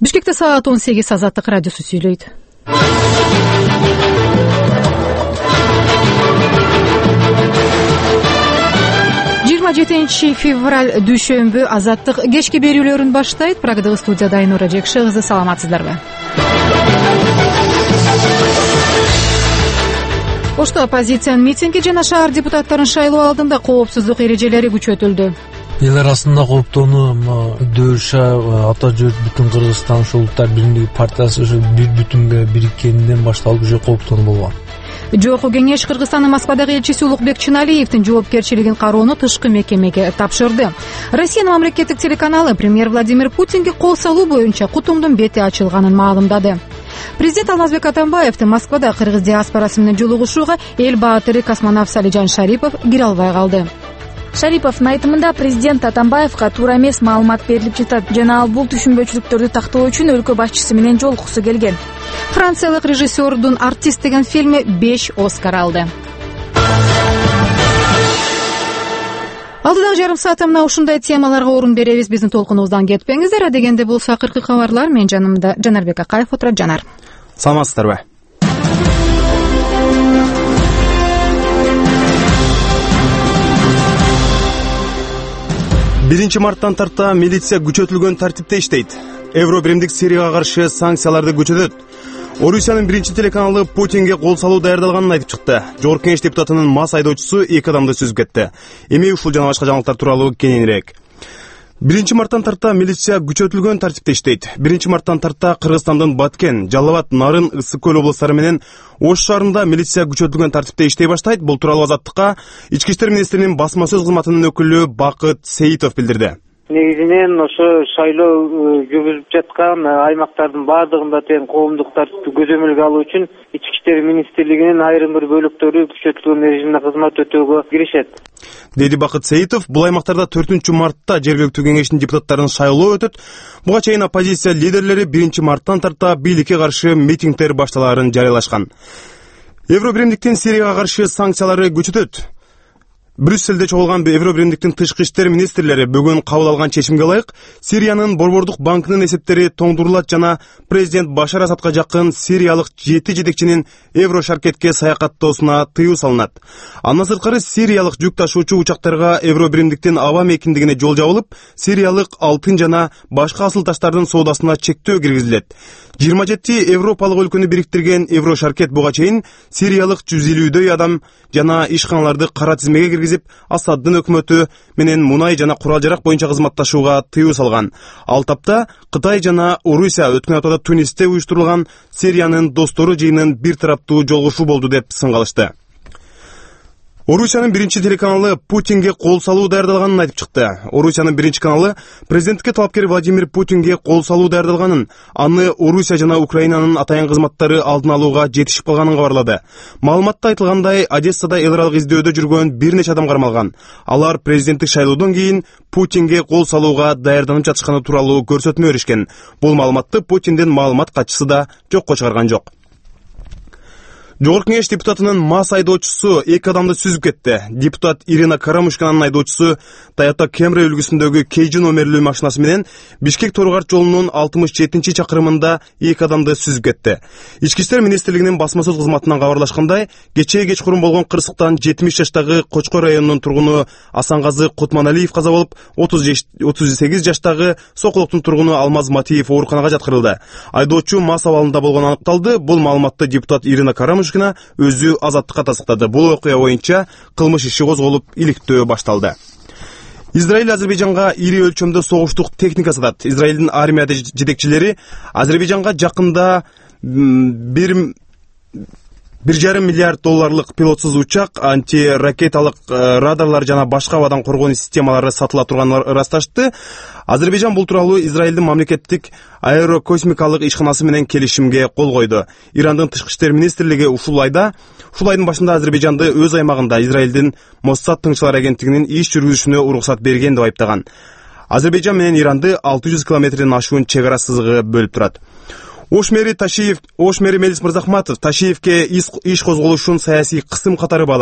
Бишкекте саат 18 Азаттык радиосу сүйлөйт. 27 февраль дүйшөмбү Азаттык кечки берүүлөрүн баштайт. Прагадагы студияда Айнура Жекши кызы, саламатсыздарбы? Ошто оппозициянын митинги жана шаар депутаттарын шайлоо алдында коопсуздук эрежелери күчөтүлдү. Эл арасында кооптонуу дөша ата жер бүтүн Кыргызстан ушул Улуттар биримдиги партиясы ушу бир бүтүнгө бириккенден башталып уже кооптонуу болгон. Жогорку кеңеш Кыргызстандын Москвадагы элчиси Улукбек Чыналиевдин жоопкерчилигин кароону тышкы мекемеге тапшырды. Россиянын мамлекеттик телеканалы премьер Владимир Путинге кол салуу боюнча кутумдун бети ачылганын маалымдады. Президент Алмазбек Атамбаевдин Москвада кыргыз диаспорасы менен жолугушууга эл баатыры космонавт Салижан Шарипов кире албай калды. Шариповдун айтымында президент Атамбаевга туура эмес маалымат берилип жатат жана ал бул түшүнбөчүлүктөрдү тактоо үчүн өлкө башчысы менен жолугусу келген. Франциялык режиссердун «Артист» деген фильми 5 Оскар алды. Алдыдагы жарым саатта мына ушундай темаларга орун беребиз. Биздин толкунубуздан кетпеңиздер. Адегенде болсо акыркы кабарлар. Мен жанымда Жанарбек Акаев отурат. Жанар, саламатсыздарбы? Биринчи марттан тарта милиция күчөтүлгөн тартипте иштейт. Евро биримдик Сирияга каршы санкцияларды күчөтөт. Орусиянын биринчи телеканалы Путинге кол салуу даярдалганын айтып чыкты. Жогорку кеңеш депутатынын мас айдоочусу 2 адамды сүзүп кетти. Эми ушул жана башка жаңылыктар тууралуу кененирээк. Биринчи марттан тарта милиция күчөтүлгөн тартипте иштейт. Биринчи марттан тарта Кыргызстандын Баткен, Жалал Абад, Нарын, Ысык көл облустары менен Ош шаарында милиция күчөтүлгөн тартипте иштей баштайт. Бул тууралуу Азаттыкка Ички иштер министринин басма сөз кызматынын өкүлү Бакыт Сейитов билдирди. Негизинен ошо шайлоо жүргүзүп жаткан аймактардын баардыгында тең коомдук тартипти көзөмөлгө алуу үчүн Ички иштер министрлигинин айрым бир бөлүктөрү күчөтүлгөн режимде кызмат өтөөгө киришет, деди Бакыт Сейитов. Бул аймактарда 4-мартта жергиликтүү кеңештин депутаттарын шайлоо өтөт. Буга чейин оппозиция лидерлери 1-марттан тарта бийликке каршы митингдер башталаарын жарыялашкан. Евро биримдиктин Сирияга каршы санкциялары күчөтөт. Брюсселде чогулган Евро биримдиктин тышкы иштер министрлери бүгүн кабыл алган чечимге ылайык Сириянын Борбордук банкынын эсептери тоңдурулат жана президент Башар Асадка жакын сириялык 7 жетекчинин Евро шаркетке саякаттоосуна тыюу салынат. Андан сырткары сириялык жүк ташуучу учактарга Евро биримдиктин аба мейкиндигине жол жабылып, сириялык алтын жана башка асыл таштардын соодасына чектөө киргизилет. 27 Европалык өлкөнү бириктирген Евро шаркет буга чейин сириялык 150дөй адам жана ишканаларды кара тизмеге киргизип, Асаддын өкмөтү менен мунай жана курал-жарак боюнча кызматташууга тыюу салган. Ал тапта Кытай жана Орусия өткөн аптада Тунисте уюштурулган Сириянын достору жыйынын бир тараптуу жолугушуу болду деп сынгалышты. Орусиянын биринчи телеканалы Путинге кол салуу даярдалганын айтып чыкты. Орусиянын биринчи каналы президентке талапкер Владимир Путинге кол салуу даярдалганын, аны Орусия жана Украинанын атайын кызматтары алдын алууга жетишип калганын кабарлады. Маалыматта айтылгандай, Одессада эл аралык издөөдө жүргөн бир нече адам кармалган. Алар президенттик шайлоодон кийин Путинге кол салууга даярданып жатышканы тууралуу көрсөтмө беришкен. Бул маалыматты Путиндин маалымат катчысы да жокко чыгарган жок. Жогорку кеңеш депутатынын мас айдоочусу 2 адамды сүзүп кетти. Депутат Ирина Карамушканын айдоочусу Toyota Camry үлгүсүндөгү Кейжи номерлүү машинасы менен Бишкек Торгарт жолунун 67-чи чакырымында 2 адамды сүзүп кетти. Ички иштер министрлигинин басма сөз кызматынан кабарлашкандай, кечкурун болгон кырсыктан 70 жаштагы Кочкой районунун тургуну Асангазы Кутманалиев каза болуп, 38 жаштагы Сокулуктун тургуну Алмаз Матиев ооруканага жаткырылды. Айдоочу мас абалында болгону аныкталды. Бул маалыматты депутат Ирина Карамушкина өзү Азаттыкка тастыктады. Бул окуя боюнча кылмыш иши козголуп, иликтөө башталды. Израиль Азербайжанга ири өлчөмдө согуштук техника сатат. Израилдин армия жетекчилери Азербайжанга жакында 1,5 миллиард долларлык пилотсуз учак, антиракеталык радарлар жана башка абадан коргонуу системалары сатыла турганын ырасташты. Азербайжан бул тууралуу Израилдин мамлекеттик аэрокосмикалык ишканасы менен келишимге кол койду. Ирандын тышкы иштер министрлиги ушул айдын башында Азербайжанды өз аймагында Израилдин Моссад тыңчылар агенттигинин иш жүргүзүшүнө уруксат берген деп айыптаган. Азербайжан менен Иранды 600 километрден ашуун чек ара сызыгы бөлүп турат. Ош мэри Мелис Мырзахматов Ташиевке иш козголушун саясий кысым катары баалады.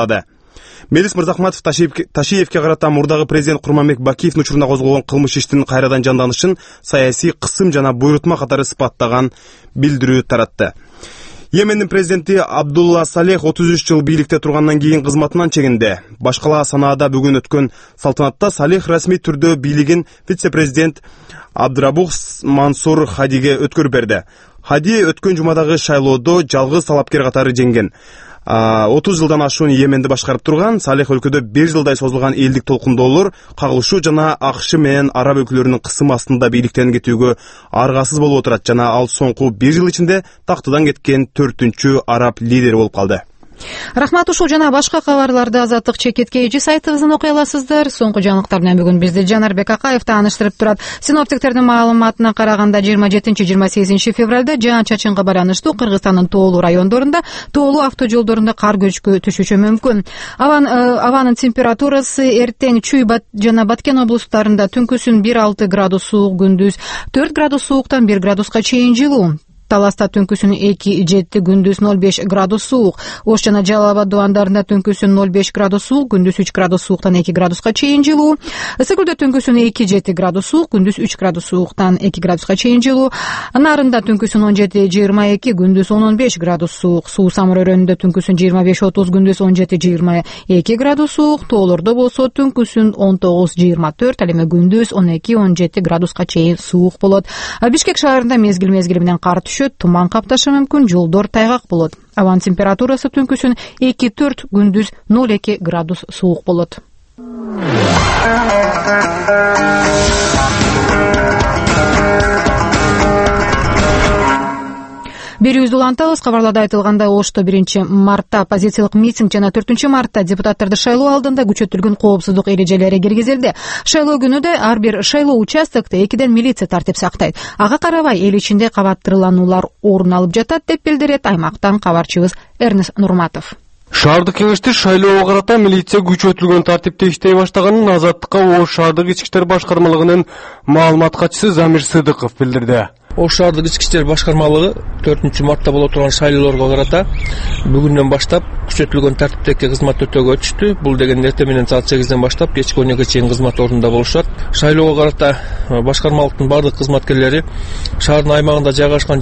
Мелис Мырзахматов Ташиевке карата мурдагы президент Курманбек Бакиевдин учуруна козголгон кылмыш иштин кайрадан жанданышын саясий кысым жана буйрутма катары сыпаттаган билдирүү таратты. Йемендин президенти Абдулла Салех 33 жыл бийликте тургандан кийин кызматынан чегинди. Башкала Санаада бүгүн өткөн салтанатта Салех расмий түрдө бийлигин вице-президент Абдрабух Мансур Хадиге өткөрүп берди. Хади өткөн жумадагы шайлоодо жалгыз талапкер катары жеңген. 30 жылдан ашуун Йеменди башкарып турган Салех өлкөдө 1 жылдай созулган элдик толкундоолор, кагылышуу жана АКШ менен араб өлкөлөрүнүн кысым астында бийликтен кетүүгө аргасыз болуп отурат жана ал соңку 1 жыл ичинде тактыдан кеткен 4-чү араб лидери болуп калды. Рахмат, ушул жана башка кабарларды Азаттык чекитке эжи сайтыбыздан окуй аласыздар. Соңку жаңылыктар менен бүгүн бизди Жанарбек Акаев тааныштырып турат. Синоптиктердин маалыматына караганда 27-28 февралда жаан-чачынга байланыштуу Кыргызстандын тоолуу райондорунда, тоолуу автожолдорунда кар көчкү түшүшү мүмкүн. Абанын температурасы эртең Чүй жана Баткен облустарында түнкүсүн 1-6 градус суук, күндүз 4 градус сууктан 1 градуска чейин жылуу. Таласта түнкүсүн 2-7, күндүз 0,5 градус суук. Ош жана Жалал Абад дубандарында түнкүсүн 0,5 градус суук, күндүз 3 градус сууктан 2 градуска чейин жылуу. Ысыкөлдө түнкүсүн 2-7 градус суук, күндүз 3 градус сууктан 2 градуска чейин жылуу. Нарында түнкүсүн 17-22, күндүз 10-15 градус суук. Суу Самыр өрөөнүндө түнкүсүн 25-30, күндүз 17-22 градус суук. Тоолордо болсо түнкүсүн 19-24, ал эми күндүз 12-17 градуска чейин суук болот. Бишкек шаарында мезгил менен кар туман капташы мүмкүн, жолдор тайгак болот. Абанын температурасы түнкүсүн 2-4, күндүз 0,2 градус суук болот. Берүүбүздү улантабыз. Кабарларда айтылгандай, Ошто 1 мартта оппозициялык митинг жана 4 мартта депутаттарды шайлоо алдында күчөтүлгөн коопсуздук эрежелери киргизилди. Шайлоо күнүдө ар бир шайлоо участокто 2 милиция тартип сактайт. Ага карабай эл ичинде кабаттырлануулар орун алып жатат деп билдирет аймактан кабарчыбыз Эрнес Нурматов. Шаардык кеңеште шайлоого карата милиция күчөтүлгөн тартипте иштей баштаганын Азаттыкка Ош шаардык ички иштер башкармалыгынын маалымат катчысы Замир Сыдыков билдирди. Ош шаардык ички иштер башкармалыгы 4 мартта боло турган шайлоолорго карата бүгүндөн баштап күчөтүлгөн тартиптеги кызмат өтөөгө өтүштү. Бул деген эртең менен саат 8ден баштап кечки 12ге чейин кызмат ордунда болушат. Шайлоого карата башкармалыктын бардык кызматкерлери шаардын аймагында жайгашкан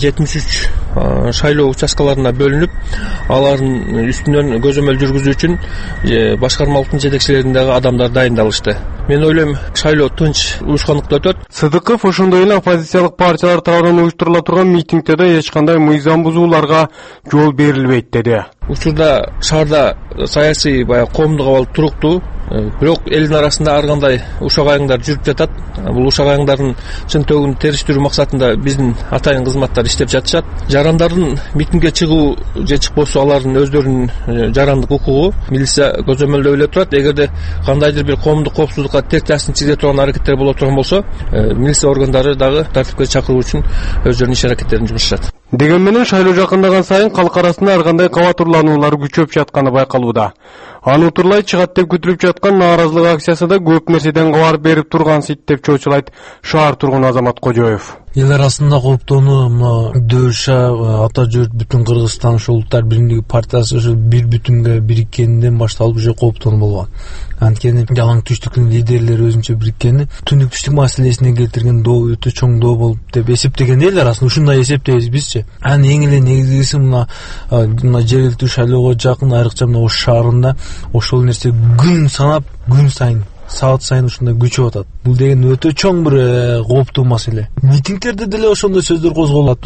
73 шайлоо участкаларына бөлүнүп, алардын үстүнөн көзөмөл жүргүзүү үчүн башкармалыктын жетекчилериндеги адамдар дайындалышты. Мен ойлойм, шайлоо тынч, уюшканлыкта өтөт. Сыдыков ошондой эле оппозициялык партиялар тарабынан уюштурула турган митингде да эч кандай мыйзам бузууларга жол берилбейт деди. Учурда шаарда саясий коомдук абал туруктуу, бирок элдин арасында ар кандай ушак айыңдар жүрүп жатат. Бул ушак айыңдардын чын төгүн териштирүү максатында биздин атайын кызматтар иштеп жатышат. Жарандардын митингге чыгуу же чыкпоосу алардын өздөрүнүн жарандык укугу. Милиция көзөмөлдөп эле турат. Эгерде кандайдыр бир коомдук коопсуздукка тең таасирин тийгизе турган аракеттер боло турган болсо, милиция органдары дагы тартипке чакыруу үчүн өздөрүнүн иш аракеттерин жумушат. Деген менен шайлоо жакындаган сайын калк арасында ар кандай кабатырлануулар күчөп жатканы байкалууда. Аны утурлай чыгат деп күтүлүп жаткан нааразылык акциясы да көп нерседен кабар берип турган сит деп чоочулайт шаар тургуну Азамат Кожоев. Эл арасында коптонуу дөша ата жөрт бүтүн Кыргызстан улуттар биримдиги партиясы ушу бир бүтүнгө бириккенден башталып уже коптонуу болгон. Анткени жалаң түштүктүн лидерлери өзүнчө бириккени түндүк түштүк маселесине келтирген доо өтө чоң доо болуп деп эсептеген эл арасында ушундай эсептейбиз бизчи. Аны эң эле негизгиси мына жергиликтүү шайлоого жакын, айрыкча мына Ош шаарында ошол нерсе күн санап, күн сайын саат сайын ушундай күчөп атат. Бул деген өтө чоң бир кооптуу маселе. Митингдерде деле ошондой сөздөр козголот.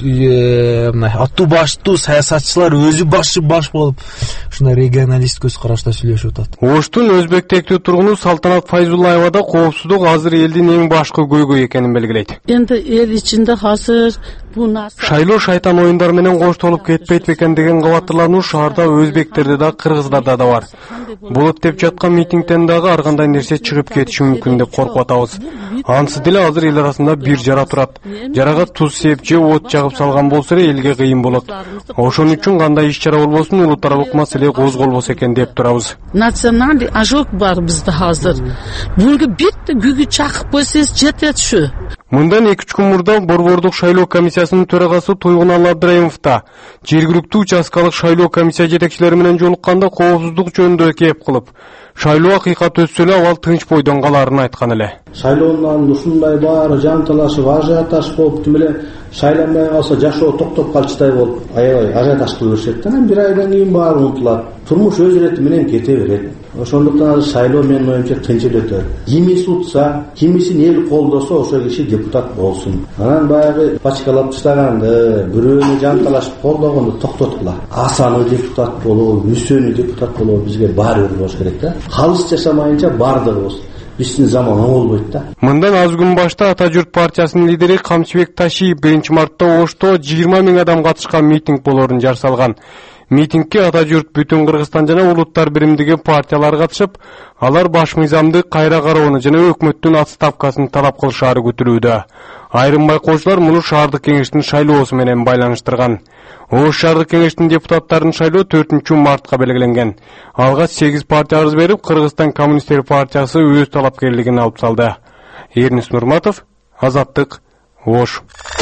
Аттуу баштуу саясатчылар өзү баш болуп ушундай регионалист көз карашта сүйлөшүп атат. Оштун өзбек тектүү тургуну Салтанат Файзуллаева да коопсуздук азыр элдин эң башкы көйгөй экенин белгилейт. Энди эл ичинде азыр шайлоо шайтан оюндар менен коштолуп кетпейт бекен деген кабаттырлануу шаарда өзбектерде да кыргыздарда да бар. Болот деп жаткан митингден дагы ар кандай нерсе чыгып кетиши мүмкүн деп коркуп атабыз. Ансыз деле азыр эл арасында бир жара турат. Жарага туз сеп же от жагып салган болсо элге кыйын болот. Ошон үчүн кандай иш чара болбосун улут тарабык маселе козголбосо экен деп турабыз. Националдык ожог бар бизде азыр. Буга бит күгү чакып койсоз жетет шу. Мындан 2-3 күн мурда Борбордук шайлоо комиссиясынын төрагасы Тойгуналы Абдрайымов да жергиликтүү участкалык шайлоо комиссия жетекчилери менен жолукканда коопсуздук жөнүндө кеп кылып, шайлоо акыйкат өтсө эле абал тынч бойдон калаарын айткан эле. Шайлоонун ушундай баары жанталашып, ажиотаж болуп, тим эле шайланбай калса жашоо токтоп калчыдай болуп, аябай ажиотаж кыла беришет да. Бир айдан кийин баары унутулат. Турмуш өз ирети менен кете берет. Ошондуктан шайлоо менин оюмча тынчыл өтөт. Кимиси утса, кимисин эл колдосо ошол киши депутат болсун. Анан баягы пачкалап таштаганды, бирөөнү жанталашып колдогонду токтоткула. Асаны депутат болобу, Үсөнү депутат болобу бизге баары бир болуш керек да. Калыс жашамайынча баардыгыбыз биздин заман болбойт да. Мындан аз күн башта Ата журт партиясынын лидери Камчыбек Ташиев 1-мартта Ошто 20 000 адам катышкан митинг болоорун жар салган. Митингке Ата журт бүтүн Кыргызстан жана улуттар биримдиги партиялары катышып, алар баш мыйзамды кайра кароону жана өкмөттүн отставкасын талап кылышаары күтүлүүдө. Айрым байкоочулар муну шаардык кеңештин шайлоосу менен байланыштырган. Ош шаардык кеңештин депутаттарын шайлоо 4-мартка белгиленген. Алга 8 партия арыз берип, Кыргызстан коммунисттер партиясы өз талапкерлигин алып салды. Эрнис Нурматов, Азаттык, Ош.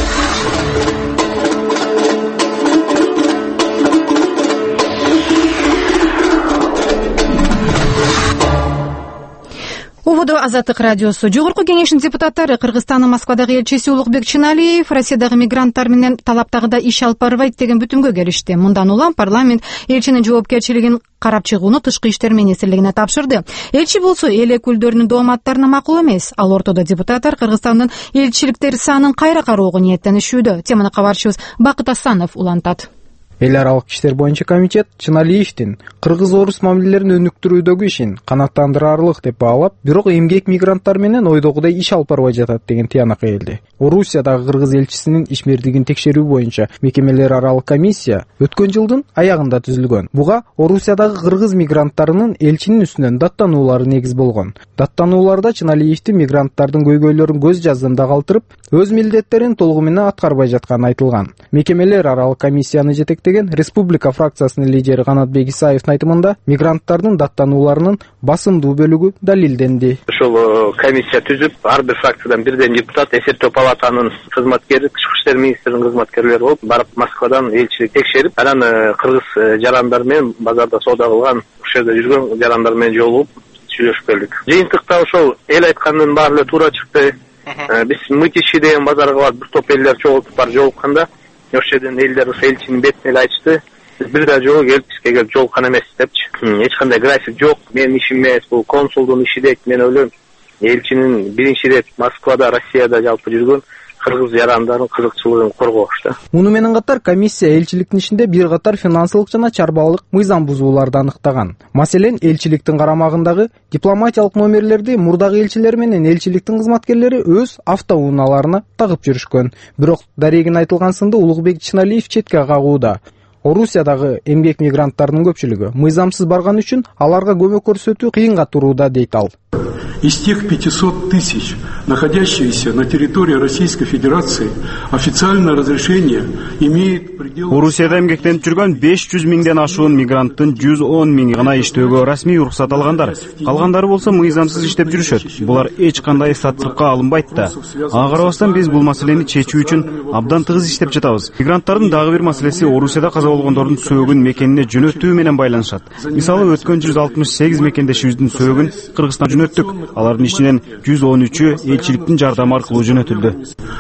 Уводу Азаттык радиосу. Жогорку кеңештин депутаттары Кыргызстандын Москвадагы элчиси Улукбек Чыналиев Россиядагы мигранттар менен талаптагыда иш алып барбайт деген бүтүнгө келишти. Мындан улам парламент элчинин жоопкерчилигин карап чыгууну Тышкы иштер министрлигине тапшырды. Элчи болсо эл өкүлдөрүнүн дооматтарына макул эмес. Ал ортодо депутаттар Кыргызстандын элчиликтер санын кайра кароого ниеттенишүүдө. Теманы кабарчыбыз Бакыт Асанов улантат. Эл аралык иштер боюнча комитет Чыналиевдин кыргыз-орус мамилелерин өнүктүрүүдөгү ишин канааттандырарлык деп баалап, бирок эмгек мигранттар менен ойдогудай иш алып барбай жатат деген тыянак элди. Орусиядагы кыргыз элчисинин ишмердигин текшерүү боюнча мекемелер аралык комиссия өткөн жылдын аягында түзүлгөн. Буга Орусиядагы кыргыз мигранттарынын элчинин үстүнөн даттануулары негиз болгон. Даттанууларда Чыналиевдин мигранттардын көйгөйлөрүн көз жаздымда калтырып, өз милдеттерин толугу менен аткарбай жатканы айтылган. Мекемелер аралык комиссияны жетектеген Республика фракциясынын лидери Канатбек Исаевдин айтымында мигранттардын даттанууларынын басымдуу бөлүгү далилденди. Ошол комиссия түзүп, ар бир фракциядан бирден депутат, эсептөө палатанын кызматкери, Тышкы иштер министринин кызматкерлери болуп, барып Москвадан элчилик текшерип, анан кыргыз жарандар менен базарда соода кылган, ошол жерде жүргөн жарандар менен жолугуп сүйлөшүп келдик. Жыйынтыкта ошол эл айткандын баары эле туура чыкты. Биз Мытищи деген базарга барып бир топ элдер чогултуп бар жолукканда, ошол жерден элдер элчинин бетине эле айтышты. Биз бир да жолу келип, бизге келип жолуккан эмес депчи. Эч кандай график жок. Менин ишим эмес, бул консулдун иши дейт. Мен ойлойм, элчинин биринчи ирет Москвада, Россияда жалпы жүргөн кыргыз жарандардын кызыкчылыгын коргош да. Муну менен катар комиссия элчиликтин ичинде бир катар финансылык жана чарбалык мыйзам бузууларды аныктаган. Маселен, элчиликтин карамагындагы дипломатиялык номерлерди мурдагы элчилер менен элчиликтин кызматкерлери өз автоунааларына тагып жүрүшкөн. Бирок дарегин айтылган сынды Улукбек Чыналиев четке кагууда. Орусиядагы эмгек мигранттарынын көпчүлүгү мыйзамсыз барган үчүн аларга көмөк көрсөтүү кыйынга турууда дейт ал. Из тех 500 000, находящихся на территории Российской Федерации, официальное разрешение имеет предел... Орусияда эмгектенип жүргөн 500 000ден ашуун мигранттын 110 000 гана иштөөгө расмий уруксат алгандар. Калгандары болсо мыйзамсыз иштеп жүрүшөт. Булар эч кандай статистикка алынбайт да. Ага карабастан биз бул маселени чечүү үчүн абдан тыгыз иштеп жатабыз. Мигранттардын дагы бир маселеси Орусияда каза болгондордун сөөгүн мекенине жөнөтүү менен байланышат. Мисалы, өткөн 168 мекендешибиздин сөөгүн Кыргызстан жөнөттүк. Алардын ичинен 113-ü элчиликтин жардамы аркылуу жөнөтүлдү.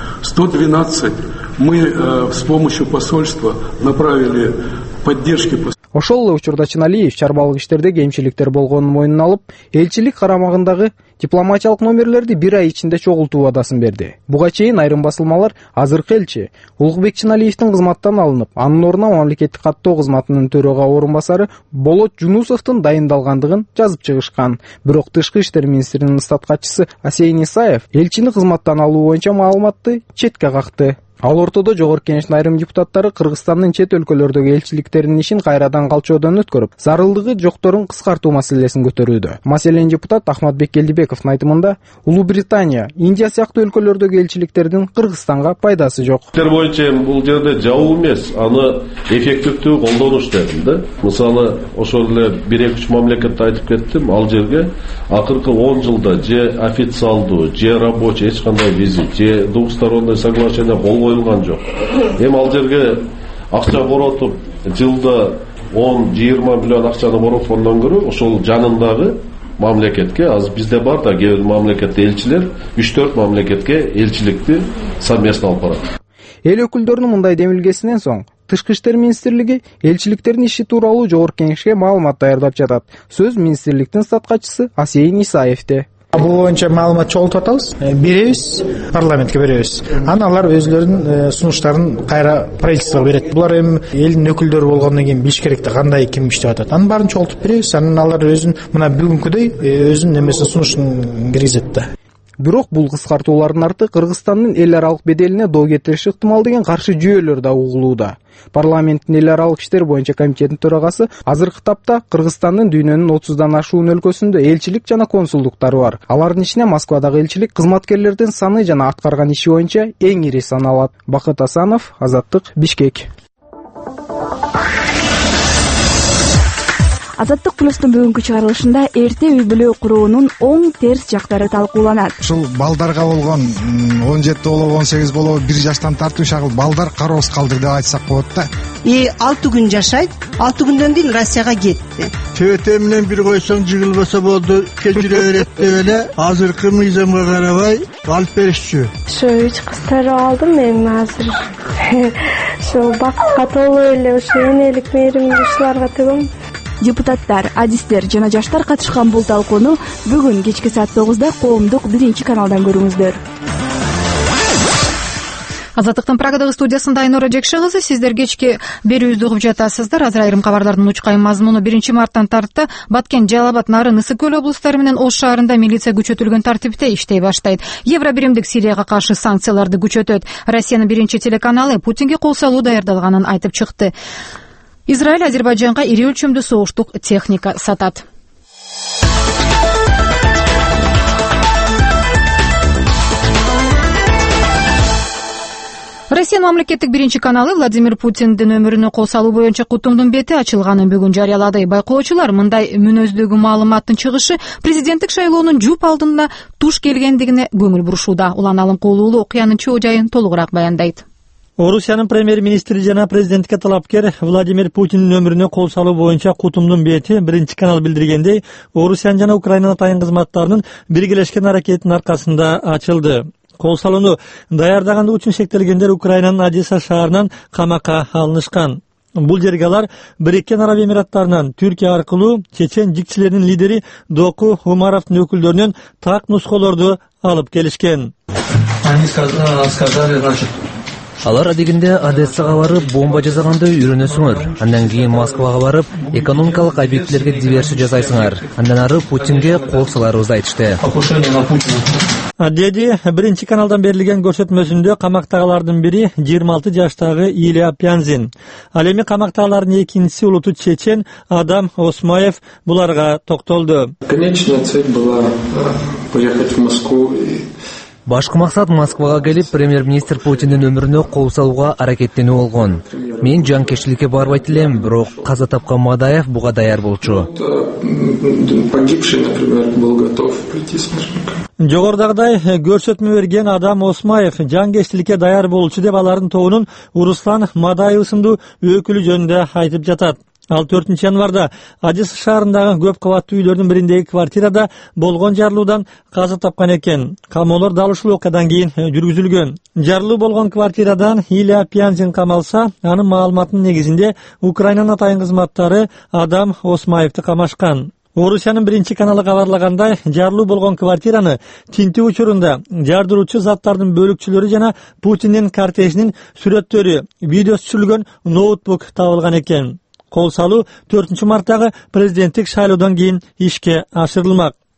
112 мы с помощью посольства направили поддержки. Ошол эле учурда Чыналиев чарбалык иштерде кемчиликтер болгонун мойнуна алып, элчилик карамагындагы дипломатиялык номерлерди бир ай ичинде чогултуу вадасын берди. Буга чейин айрым басылмалар азыркы элчи Улукбек Чыналиевдин кызматтан алынып, анын ордуна мамлекеттик каттоо кызматынын төрага орун басары Болот Жунусовдун дайындалгандыгын жазып чыгышкан. Бирок Тышкы иштер министринин статкачысы Асейин Исаев элчини кызматтан алуу боюнча маалыматты четке какты. Ал ортодо Жогорку Кеңештин айрым депутаттары Кыргызстандын чет өлкөлөрдөгү элчиликтеринин ишин кайрадан калчоодон өткөрүп, зарылдыгы жокторун кыскартуу маселесин көтөрүүдө. Маселен, депутат Ахматбек Келдибековдун айтымында, Улуу Британия, Индия сыяктуу өлкөлөрдөгү элчиликтердин Кыргызстанга пайдасы жок. Боюнча бул жерде жабуу эмес, аны эффективдүү колдонуш дедим да. Мисалы, ошол эле 1-2 мамлекетте айтып кеттим, ал жерге акыркы 10 жылда же официалдуу, же рабочий эч кандай визит, же двухсторонний соглашение кол коюлган жок. Эми ал жерге акча боротуп, жылда 10-20 миллион акчаны бороткондон көрө, ошол жанындагы мамлекетке, азыр бизде бар да кээ бир мамлекетте элчилер 3-4 мамлекетке элчиликти совместно алып барат. Эл өкүлдөрүнүн мындай демилгесинен соң Тышкы иштер министрлиги элчиликтердин иши тууралуу Жогорку Кеңешке маалымат даярдап жатат. Сөз министрликтин статкачысы Асейин Исаевде. Бул боюнча маалымат чогултуп атабыз, беребиз, парламентке беребиз. Анан алар өзлөрүнүн сунуштарын кайра правительствого берет. Булар эми элдин өкүлдөрү болгондон кийин билиш керек да кандай ким иштеп атат. Анын баарын чогултуп беребиз. Анан алар өзүн мына бүгүнкүдөй өзүнүн немесин сунушун киргизет да. Бирок бул кыскартуулардын арты Кыргызстандын эл аралык беделине доо кетириши ыктымал деген каршы жүйөлөр да угулууда. Парламенттин эл аралык иштер боюнча комитетинин төрагасы азыркы тапта Кыргызстандын дүйнөнүн 30дан ашуун өлкөсүндө элчилик жана консулдуктары бар. Алардын ичине Москвадагы элчилик кызматкерлердин саны жана аткарган иши боюнча эң ири саналат. Бакыт Асанов, Азаттык, Бишкек. Азаттык плюстун бүгүнкү чыгарылышында эрте үй бүлө куруунун оң терс жактары талкууланат. Ушул балдарга болгон 17 болобу 18 болобу 1 жаштан тартып шагыл балдар кароосуз калды деп айтсак болот да. 6 күн жашайт, 6 күндөн кийин Россияга кетти. Төбөтө менен бир койсоң жыгылбаса болду, кечире берет деп эле азыркы мыйзамга карабай алып беришчү. Ошо 3 кыздарды алдым мен азыр. Ошо бакытка толуу эле ошо энелик мээримди ушуларга төгөм. Депутаттар, адистер жана жаштар катышкан бул талкууну бүгүн кечки саат 9-да коомдук 1-каналдан көрүңүздөр. Азаттыктын Прагадагы студиясында Айнура Жекши кызы, сиздер кечки берүүбүздү угуп жатасыздар. Азыр айрым кабарлардын учкай мазмуну 1-марттан тарта Баткен, Жалал Абад, Нарын, Ысык көл облустары менен Ош шаарында милиция күчөтүлгөн тартипте иштей баштайт. Евробиримдик Сирияга каршы санкцияларды күчөтөт. Россиянын 1-телеканалы Путинге кол салуу даярдалганын айтып чыкты. Израиль Азербайджанга ири өлчөмдүү согуштук техника сатат. Россиянын мамлекеттик 1-каналы Владимир Путиндин өмүрүнө кол салуу боюнча кутумдун бети ачылганын бүгүн жарыялады. Байкоочулар мындай мүнөздөгү маалыматтын чыгышы президенттик шайлоонун жуп алдына туш келгендигине көңүл бурушууда. Улан Алымкулуулу окуянын чоо жайын толугураак баяндайт. Орусиянын премьер-министри жана президентке талапкер Владимир Путиндин өмүрүнө кол салуу боюнча кутумдун бети 1-канал билдиргендей, Орусиянын жана Украинанын атайын кызматтарынын биргелешкен аракетинин аркасында ачылды. Кол салууну даярдагандыгы үчүн шектелгендер Украинанын Одесса шаарынан камакка алынышкан. Бул жерге алар Бириккен Араб Эмираттарынан Түркия аркылуу чечен жикчилеринин лидери Доку Умаровдун өкүлдөрүнөн так нусколорду алып келишкен. Алар адегинде Одессага барып бомба жасагандай үйрөнөсүңөр. Андан кийин Москвага барып экономикалык объектилерге диверсия жасайсыңар. Андан ары Путинге кол саларыбызды айтышты. Деди 1-каналдан берилген көрсөтмөсүндө камактагылардын бири 26 жаштагы Илья Пянзин. Ал эми камактагылардын экинчиси улуту чечен Адам Осмаев буларга токтолду. Конечная цель была поехать в Москву. Башкы максат Москвага келип премьер-министр Путиндин өмүрүнө кол салууга аракеттенүү болгон. Мен жанкечиликке барбайт элем, бирок каза тапкан Мадаев буга даяр болчу. Погибший, например, был готов прийти с ножником. Жогорудагыдай көрсөтмө берген Адам Осмаев жанкечиликке даяр болчу деп алардын тобунун Руслан Мадаев сындуу өкүлү жөнүндө айтып жатат. Ал 4 январда Одесса шаарындагы көп кабаттуу үйлөрдүн бириндеги квартирада болгон жарылуудан каза тапкан экен. Камоолор дал ушул окуядан кийин жүргүзүлгөн. Жарылуу болгон квартирадан Илья Пянзин камалса, анын маалыматынын негизинде Украинанын атайын кызматтары Адам Осмаевди камашкан. Орусиянын 1-каналы кабарлагандай, жарылуу болгон квартираны тинтүү учурунда жардыруучу заттардын бөлүкчөлөрү жана Путиндин кортежинин сүрөттөрү, видеосу түшүрүлгөн ноутбук табылган экен. Кол салуу 4 марттагы президенттик шайлоодон кийин ишке ашырылмак.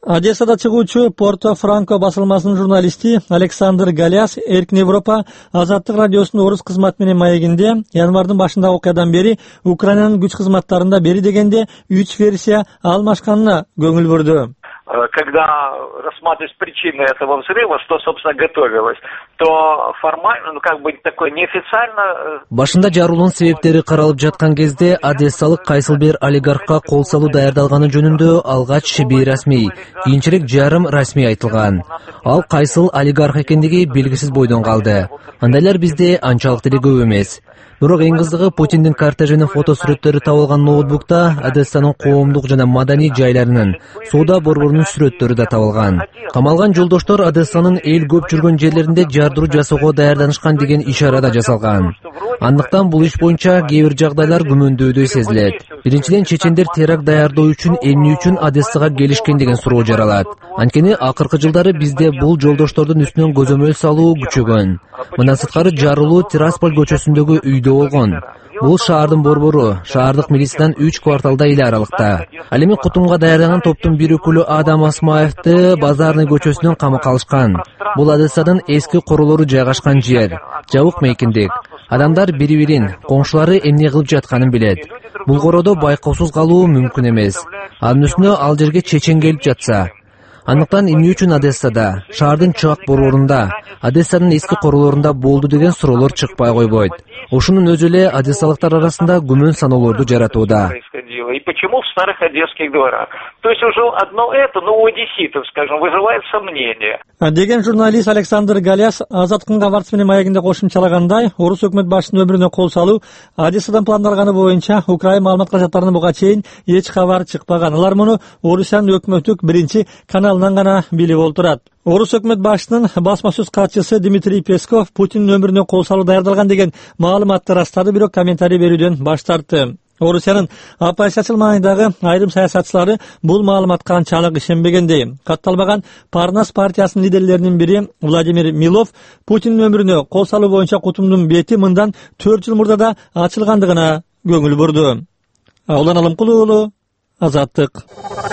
Одессада чыгуучу Порто Франко басылмасынын журналисти Александр Галяс Эркин Европа Азаттык радиосунун орус кызматы менен маегинде январдын башындагы окуядан бери Украинанын күч кызматтарында бери дегенде 3 версия алмашканына көңүл бурду. Когда рассматривать причины этого взрыва, что, собственно, готовилось, то формально, такой неофициально... Башында жарылуунун себептери каралып жаткан кезде одессалык кайсыл олигархка кол салуу даярдалганы жөнүндө алгач бейрасмий, кийинчерээк жарым расмий айтылган. Ал кайсыл олигарх экендиги белгисиз бойдон калды. Андайлар бизде анчалык деле көп эмес. Бирок эң кызыгы Путиндин кортежинин фото сүрөттөрү табылган ноутбукта Одессанын коомдук жана маданий жайларынын, соода борборунун сүрөттөрү да табылган. Камалган жолдоштор Одессанын эл көп жүргөн жерлеринде жардыруу жасоого даярданышкан деген ишара да жасалган. Андыктан бул иш боюнча кээ бир жагдайлар күмөндөйдөй сезилет. Биринчиден, чечендер теракт даярдоо үчүн эмне үчүн Одессага келишкен деген суроо жаралат. Анткени акыркы жылдары бизде бул жолдоштордун үстүнөн көзөмөл салуу күчөгөн. Мындан сырткары жарылуу Тирасполь көчөсүндөгү үйдө болгон. Бул шаардын борбору, шаардык милициядан 3 кварталда эле аралыкта. Ал эми кутумга даярдаган топтун бир өкүлү Адам Асмаевди Базарный көчөсүнөн камакка алышкан. Бул Одессадын эски королору жайгашкан жер, жабык мейкиндик. Адамдар бири-бирин, коңшулары эмне кылып жатканын билет. Бул короодо байкоосуз калуу мүмкүн эмес. Анын үстүнө ал жерге чечен келип жатса. Андыктан эмне үчүн Одессада, шаардын чыгак борборунда, Одессанын эски королорунда болду деген суроолор чыкпай койбойт. Ошунун өзү эле одессалыктар арасында күмөн саноолорду жаратууда. И почему в старых одесских дворах? То есть уже одно это, у одесситов, скажем, вызывает сомнения. Деген журналист Александр Галяс Азаттыктын кабарчысы менен маегинде кошумчалагандай, орус өкмөт башчысынын өмүрүнө кол салуу Одессадан пландалганы боюнча Украина маалымат каражаттарынан буга чейин эч кабар чыкпаган. Алар муну Орусиянын өкмөттүк биринчи каналынан гана билип олтурат. Орус өкмөт башчысынын басма сөз катчысы Дмитрий Песков Путиндин өмүрүнө кол салуу даярдалган деген маалыматты растады, бирок комментарий берүүдөн баш тартты. Орусиянын оппозициячыл маанидагы айрым саясатчылары бул маалыматка анчалык ишенбегендей. Катталбаган Парнас партиясынын лидерлеринин бири Владимир Милов Путиндин өмүрүнө кол салуу боюнча кутумдун бети мындан 4 жыл мурда да ачылгандыгына көңүл бурду. Улан Алымкулуу уулу, Азаттык.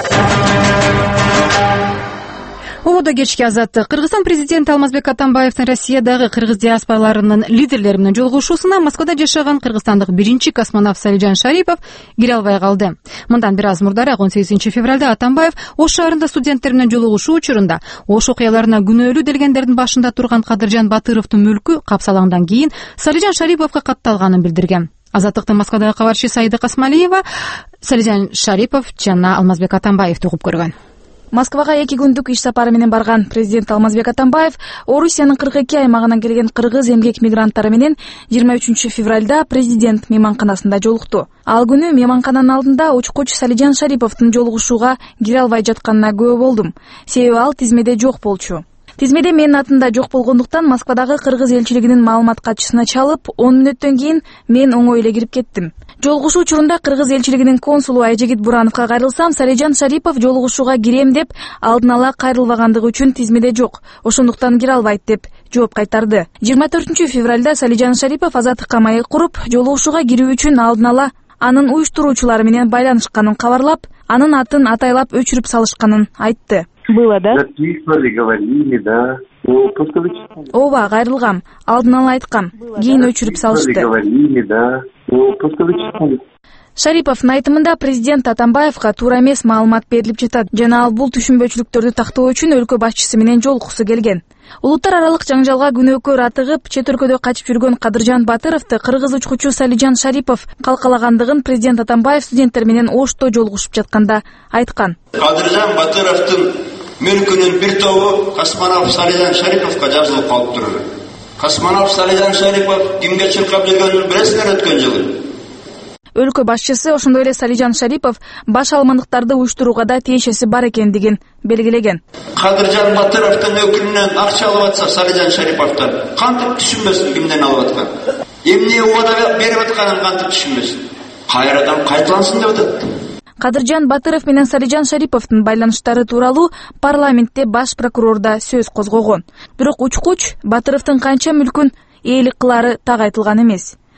Ободо кечки Азаттык. Кыргызстан президенти Алмазбек Атамбаевдин Россиядагы кыргыз диаспораларынын лидерлери менен жолугушуусуна Москвада жашаган кыргызстандык биринчи космонавт Салижан Шарипов кире албай калды. Мындан бир аз мурдараак 18 февралда Атамбаев Ош шаарында студенттер менен жолугушуу учурунда Ош окуяларына күнөөлүү делгендердин башында турган Кадыржан Батыровдун мүлкү капсалаңдан кийин Салижан Шариповго катталганын билдирген. Азаттыктын Москвадагы кабарчысы Саида Касмалиева Салижан Шарипов жана Алмазбек Атамбаевди угуп көргөн. Москвага 2 күндүк иш сапары менен барган президент Алмазбек Атамбаев Орусиянын 42 аймагынан келген кыргыз эмгек мигранттары менен 23 февралда президент мейманканасында жолукту. Ал күнү мейманкананын алдында учкуч Салижан Шариповдун жолугушууга кире албай жатканына күбө болдум. Себеби ал тизмеде жок болчу. Тизмеде менин атымда жок болгондуктан Москвадагы кыргыз элчилигинин маалымат катчысына чалып, 10 мүнөттөн кийин мен оңой эле кирип кеттим. Жолугушуу учурунда кыргыз элчилигинин консулу Айжегит Бурановго кайрылсам, Салижан Шарипов жолугушууга кирем деп алдын ала кайрылбагандыгы үчүн тизмеде жок, ошондуктан кире албайт деп жооп кайтарды. 24 февралда Салижан Шарипов Азаттыкка маек куруп, жолугушууга кирүү үчүн алдын ала анын уюштуруучулары менен байланышканын кабарлап, анын атын атайлап өчүрүп салышканын айтты. Было, да? Говорили, да. Ооба, кайрылгам. Алдын ала айткам. Кийин өчүрүп салышты. Говорили, да. Шариповдун айтымында президент Атамбаевга туура эмес маалымат берилип жатат жана ал бул түшүнбөчүлүктөрдү тактоо үчүн өлкө башчысы менен жолугусу келген. Улуттар аралык жаңжалга күнөөкөр атыгып, чет өлкөдө качып жүргөн Кадыржан Батыровду кыргыз учкучу Салижан Шарипов калкалагандыгын президент Атамбаев студенттер менен Ошто жолугушуп жатканда айткан. Кадыржан Батыровдун мүлкүнүн бир тобу космонавт Салижан Шариповго жазылып калыптыр. Космонавт Салижан Шарипов кимге чыркап жүргөнүн билесиңер өткөн жылы? Өлкө башчысы ошондой эле Салижан Шарипов баш алмандыктарды уюштурууга да тиешеси бар экендигин белгилеген. Кадыржан Батыровдун өкүлүнөн акча алып атса Салижан Шариповдон кантип түшүнбөсүн кимден алып аткан? Эмне убада берип атканын кантип түшүнбөсүн? Кайрадан кайталансын деп атат. Кадыржан Батыров менен Салижан Шариповдун байланыштары тууралуу парламентте баш прокурор да сөз козгогон. Бирок учкуч Батыровдун канча мүлкүн ээлик кылары так айтылган эмес.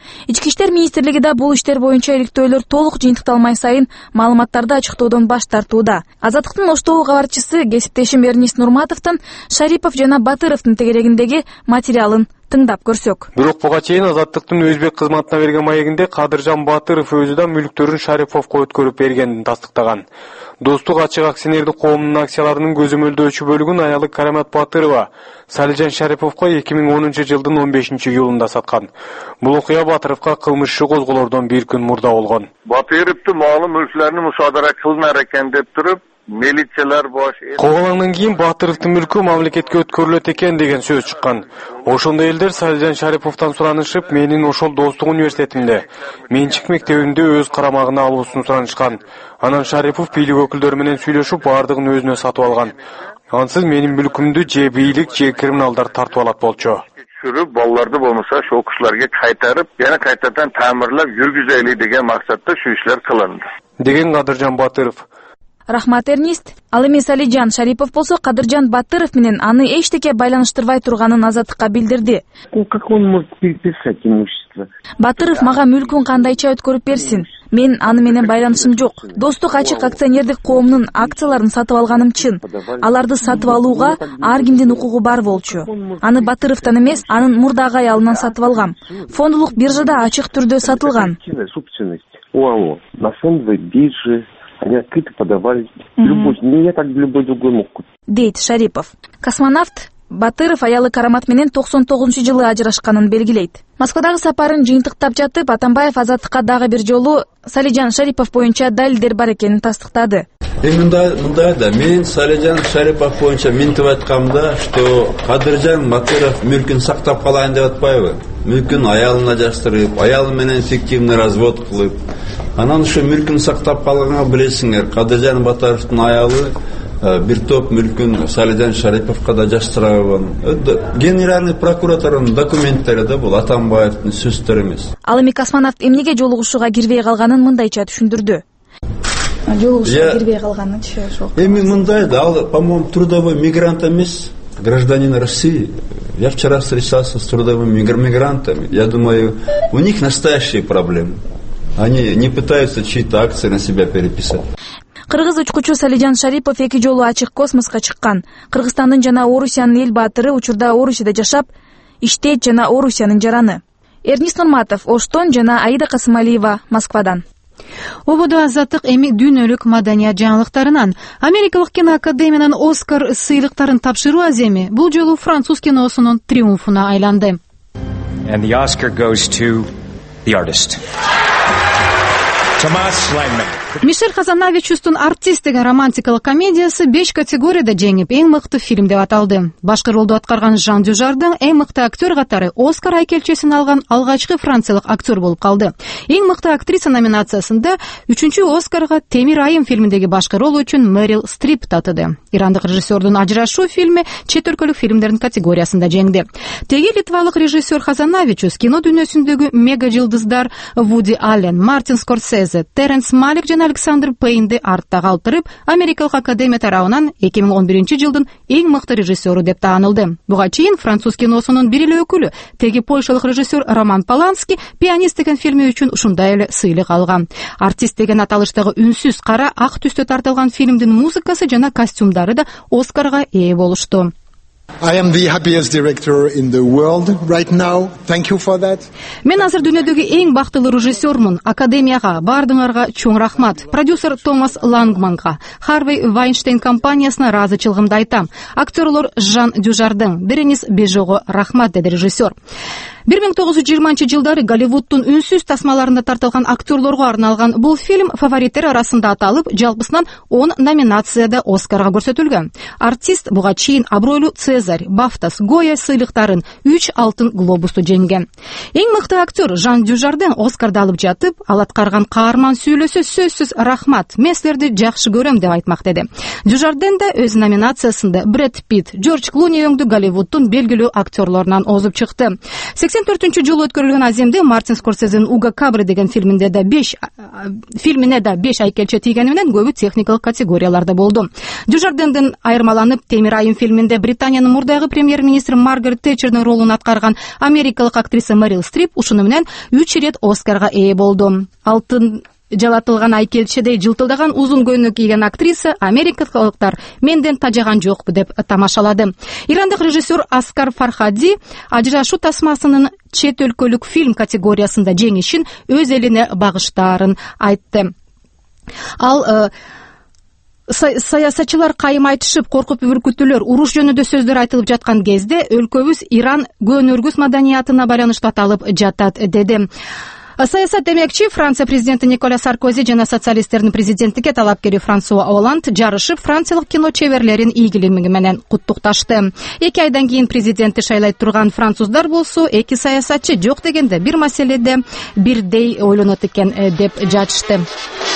Ички иштер министрлиги да бул иштер боюнча иликтөөлөр толук жыйынтыкталмай сайын маалыматтарды ачыктоодон баш тартууда. Азаттыктын Оштогу кабарчысы кесиптешим Эрнист Нурматовдун Шарипов жана Батыровдун тегерегиндеги материалын тыңдап көрсөк. Бирок буга чейин Азаттыктын өзбек кызматына берген маегинде Кадыржан Батыров өзү да мүлктөрүн Шариповго өткөрүп бергенин тастыктаган. Достук ачык акционердик коомунун акцияларынын көзөмөлдөөчү бөлүгүн аялы Карамат Батырова Салижан Шариповго 2010 жылдын 15 июлунда саткан. Бул окуя Батыровго кылмыш иши козголордон бир күн мурда болгон. Батыровдун малы мүлклөрүнү мусадара кылынар экен деп туруп, милициялар куугандан кийин Батыровдун мүлкү мамлекетке өткөрүлөт экен деген сөз чыккан. Ошондо элдер Салижан Шариповдон суранышып, менин ошол Достук университетинде менчик мектебимде өз карамагына алуусун суранышкан. Анан Шарипов бийлик өкүлдөрү менен сүйлөшүп, бардыгын өзүнө сатып алган. Ансыз менин мүлкүмдү же бийлик, же криминалдар тартып алат болчу. Сүрүп, балларды болмаса ошол кишилерге кайтарып, yana кайтадан тамирлап жүргүзөлү деген максатта şu işler кылынды. Деген Кадыржан Батыров. Рахмат Эрнист. Ал эми Салижан Шарипов болсо Кадыржан Батыров менен аны эчтеке байланыштырбай турганын Азаттыкка билдирди. Как он может переписать имущество? Батыров мага мүлкүн кандайча өткөрүп берсин? Мен аны менен байланышым жок. Достук ачык акционердик коомунун акцияларын сатып алганым чын. Аларды сатып алууга ар кимдин укугу бар болчу. Аны Батыровдон эмес, анын мурдагы аялынан сатып алгам. Фондулук биржада ачык түрдө сатылган. На фондовой бирже они открыто подавались. Я так любой другой мог купить. Дейт Шарипов. Космонавт Батыров аялы Карамат менен 99-жылы ажырашканын белгилейт. Москвадагы сапарын жыйынтыктап жатып, Атамбаев Азаттыкка дагы бир жолу Салижан Шарипов боюнча далилдер бар экенин тастыктады. Мындай да, мен Салижан Шарипов боюнча минтип айткамда, что Кадыржан Батыров мүлкүн сактап калайын деп атпайбы? Мүлкүн аялына жаштырып, аялы менен фиктивный развод кылып, анан ушу мүлкүн сактап калганга билесиңер, Кадыржан Батыровдун аялы бир топ мүлкүн Салижан Шариповго да жаштырган. Генеральный прокуратурдун документтери да бул Атамбаевдин сөздөрү эмес. Ал эми космонавт эмнеге жолугушууга кирбей калганын мындайча түшүндүрдү. Жолугушууга кирбей калганычы ошол. Эми мындай да, ал, по-моему, трудовой мигрант эмес, гражданин России. Я вчера встречался с трудовыми мигрантами. Я думаю, у них настоящие проблемы. Они не пытаются чьи-то акции на себя переписать. Кыргыз учкучу Салижан Шарипов 2 жолу ачык космоско чыккан. Кыргызстандын жана Орусиянын эл баатыры, учурда Орусияда жашап, иштейт жана Орусиянын жараны. Эрнист Нурматов, Оштон жана Аида Касымалиева, Москвадан. Ободо Азаттык эми дүйнөлүк маданият жаңылыктарынан Америкалык киноакадемиянын Оскар сыйлыктарын тапшыруу аземи бул жолу француз киносунун триумфуна айланды. And the Oscar goes to the artist. Томас Лайнман. Мишель Хазанавичустун «Артист» деген романтикалык комедиясы 5 категорияда жеңип, эң мыкты фильм деп аталды. Башкы ролду аткарган Жан Дюжардын эң мыкты актер катары Оскар айкелчесин алган алгачкы франциялык актер болуп калды. Эң мыкты актриса номинациясында 3-чү Оскарга Темир айым фильминдеги башкы рол үчүн Мэрил Стрип татыды. Ирандык режиссердун «Ажырашуу» фильми чет өлкөлүк фильмдердин категориясында жеңди. Теги литвалык режиссер Хазанавичус кино дүйнөсүндөгү мега жылдыздар Вуди Аллен, Мартин Скорсезе, Теренс Малик жана Александр Пейнди артта калтырып, Америкалык академия тарабынан 2011 жылдын эң мыкты режиссеру деп таанылды. Буга чейин француз киносунун бир эле өкүлү, теги польшалык режиссер Роман Полански «Пианист» деген фильми үчүн ушундай эле сыйлык алган. «Артист» деген аталыштагы үнсүз кара ак түстө тартылган фильмдин музыкасы жана костюмдары да Оскарга ээ болушту. I am the happiest director in the world right now. Thank you for that. Мен азыр дүйнөдөгү эң бактылуу режиссермун. Академияга, бардыңарга чоң рахмат. Продюсер Томас Лангманга, Харвей Вайнштейн компаниясына ыраазычылыгымды айтам. Актерлор Жан Дюжардын, Беренис Бежого рахмат, деди режиссер. 1920 жылдары Голливудтун үнсүз тасмаларында тартылган актерлорго арналган бул фильм фавориттер арасында аталып, жалпысынан 10 номинацияда Оскарга көрсөтүлгөн. «Артист» буга чейин абройлуу Цезарь, Бафтас, Гоя сыйлыктарын, 3 алтын глобусту жеңген. Эң мыкты актер Жан Дюжарден Оскарды алып жатып, ал аткарган каарман сүйлөсү сөзсүз рахмат, мен силерди жакшы көрөм деп айтмак деди. Дюжарден да өз номинациясында Брэд Питт, Джордж Клуни өңдүү Голливудтун белгилүү актерлорунан озуп чыкты. жолу өткөрүлгөн аземде Мартин Скорсезенин Уга Кабры деген фильмине да 5 айкелче тийгени менен көбү техникалык категорияларда болду. Дюжарденден айырмаланып, Темир айым фильминде Британиянын мурдагы премьер-министри Маргарет Тэтчердин ролун аткарган америкалык актриса Мэрил Стрип ушуну менен 3 ирет Оскарга ээ болду. Алтын жалатылган айкелчедей жылтылдаган узун көйнөк кийген актриса америкалыктар менден тажаган жокпу деп тамашалады. Ирандык режиссер Аскар Фархади ажырашуу тасмасынын чет өлкөлүк фильм категориясында жеңишин өз элине багыштаарын айтты. Ал саясатчылар кайым айтышып, коркуп үркүтүүлөр, уруш жөнүндө сөздөр айтылып жаткан кезде өлкөбүз Иран көөнөргүс маданиятына байланыштуу аталып жатат деди. Саясат демекчи, Франция президенти Николя Саркози жана социалисттердин президенттикке талапкери Франсуа Оланд жарышып, франциялык кино чеберлерин ийгилиги менен куттукташты. 2 айдан кийин президентти шайлай турган француздар болсо, эки саясатчы жок дегенде бир маселеде бирдей ойлонот экен деп жатышты.